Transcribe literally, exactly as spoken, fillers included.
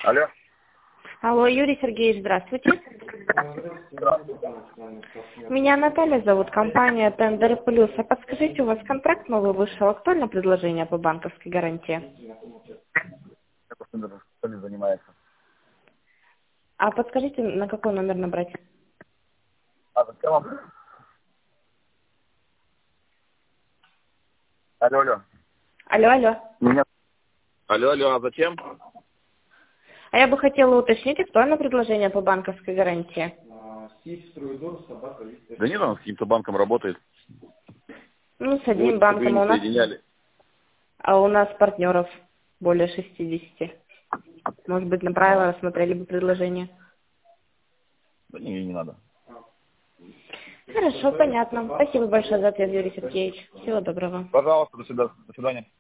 Алло. Алло, Юрий Сергеевич, здравствуйте. Меня Наталья зовут, компания Тендер Плюс. А подскажите, у вас контракт новый вышел, актуально предложение по банковской гарантии? Как Тендер Плюс занимается? А подскажите, на какой номер набрать? А зачем вам? Алло, алло. Алло, алло. Меня... Алло, алло, а зачем? А я бы хотела уточнить, актуально предложение по банковской гарантии? Да нет, он с каким-то банком работает. Ну, с одним Сегодня банком, а у нас, соединяли. а у нас партнеров более шестидесяти. Может быть, направила, рассмотрели бы предложение? Да не, не надо. Хорошо, понятно. Спасибо большое за ответ, Юрий Сергеевич. Всего доброго. Пожалуйста, до свидания. До свидания.